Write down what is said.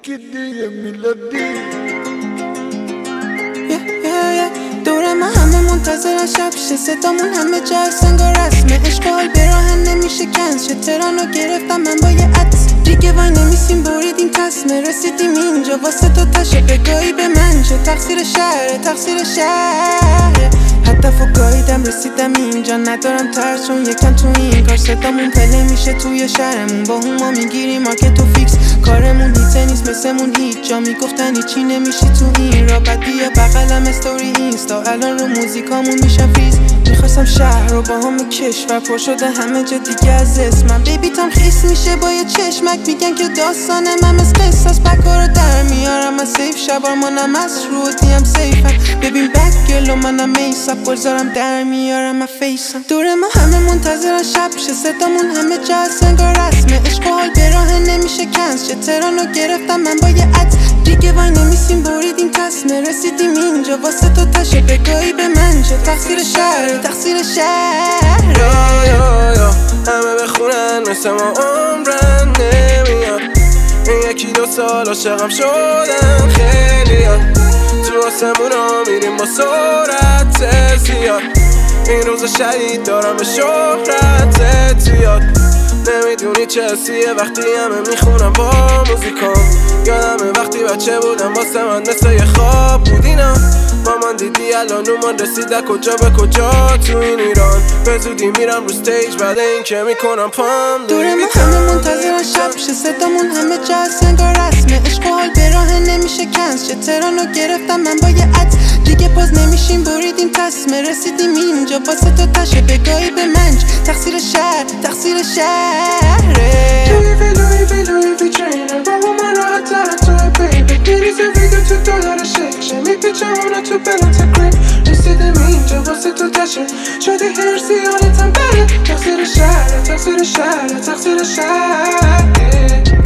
یکی دیگه میلادی دور ما همه منتظرن شب شه، صدامون همه جا سنگار رسمه، عشق حال به راه نمیشه کنز شه، ترانو گرفتم من با یه عطس دیگه وای نمیسیم بریدیم تصمه، رسیدیم اینجا واسه تو تشه بگاهی به من شه، تقصیر شهره هدف و گاهیدم رسیدم اینجا، ندارم ترس چون یکم تو این کار صدامون پله میشه توی شهرمون، با هما میگیریم مارکت و فیکس، کارمون هیته نیست مثلمون هیچ جا، میگفتن هیچی نمیشی تو این را، بعد بیا بغلم استوری اینستا، الان رو موزیکامون میشم فریز، میخواستم شهر رو با هم کشور پر شده همه جا دیگه از اسمم، بیبی تام خیس میشه با یه چشمک، میگن که داستانم هم از قصاص، بکا رو در میارم از سیف، شبار منم از رودیم سیفم، ببین بک گلو منم میساب، گلزارم در میارم از فیسم، دور ما همه منتظرن شب شه، صدامون همه جا سنگار رسمه، عشق حال به راه نمیشه کنز شه، ترانو گرفتم من با یه عطس دیگه وای نمیسیم بریدیم تصمه، رسیدیم اینجا واسه تو تشه بگاهی به من شه، تقصیر شهر همه بخونن مثل ما عمرن نمیاد، این یکی دو سال عاشقم شدن خیلیات، تو آسمونا میریم با سرعت زیاد، این روز شهید دارم به شهرت زیاد، نمیدونی چه حسیه وقتی همه میخونم با موزیکام، یادمه وقتی بچه بودم واسه من مثل یه خواب بود اینا، مامان دیدی الان اومان رسیده کجا به کجا تو این ایران، به زودی میرم رو ستیج بعد این که میکنم پام دور ما همه منتظرن شب شه، صدامون همه جا سنگار رسمه، عشق حال به راه نمیشه کنز شه، ترانو گرفتم من با یه عطس دیگه باز نمیشیم بریدیم تصمه، رسیدیم اینجا واسه تو تشه بگاهی به منج، تقصیر شهره Louis trainer با من راحت تر توی بیبی، میریزه ویدیو تو دلار شکشه، میپیچه اونا تو بلات کریپ، رسیدم اینجا واسه تو تشه، شدی هرسی حالتم بره، تقصیر شهره